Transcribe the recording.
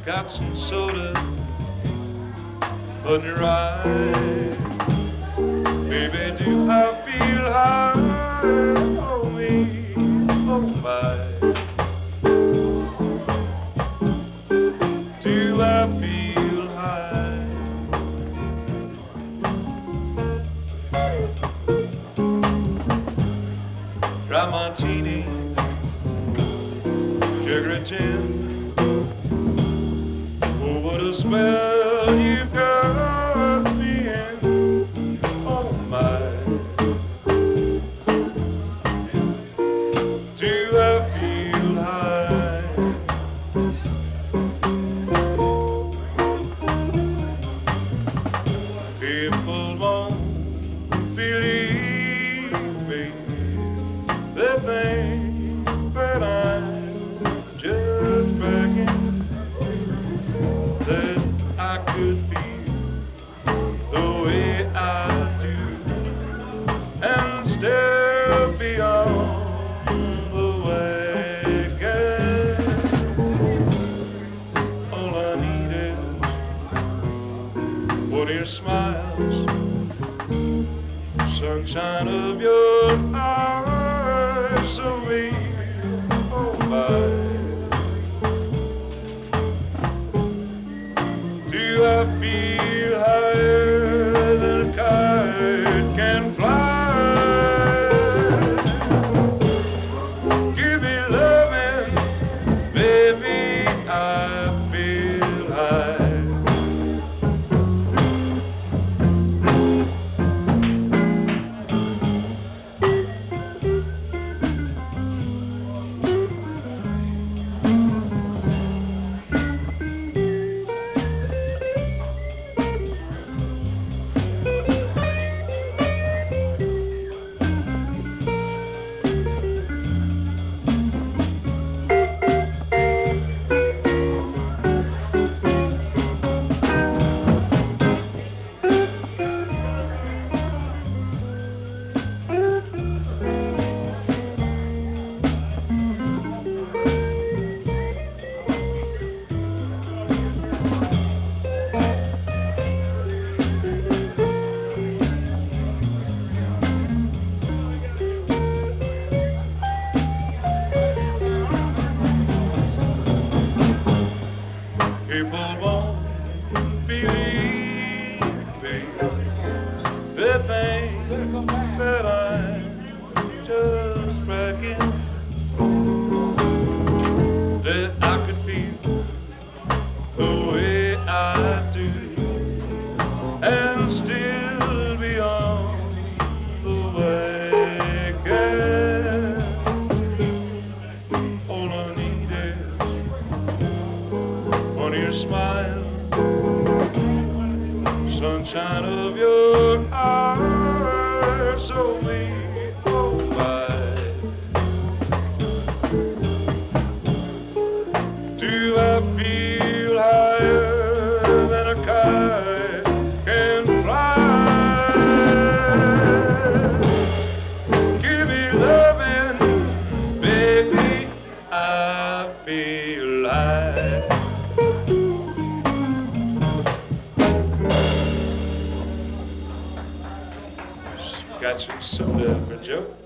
got some soda on your eye. Baby, do I feel high? Oh, me, oh, my. Do I feel high? Dry martini, sugar and gin. Oh, what a spell you've got me in. Oh, my. Do I feel high? People won't believe me. They think that I'm just begging, that I could feel the way I do and still be on the wagon. All I need is one of your smiles, sunshine of your eyes, so me, oh my. Do I feel higher than a kite can fly? Give me loving, baby, I feel high. People won't believe me. They think that I'm just bragging, that I could feel the way I do and still be on the wagon. All I need is one of your smile, sunshine of your eyes, so me, oh my. Do I feel higher than a kite can fly? Give me loving, baby, I feel high. Got you some soda for Joe.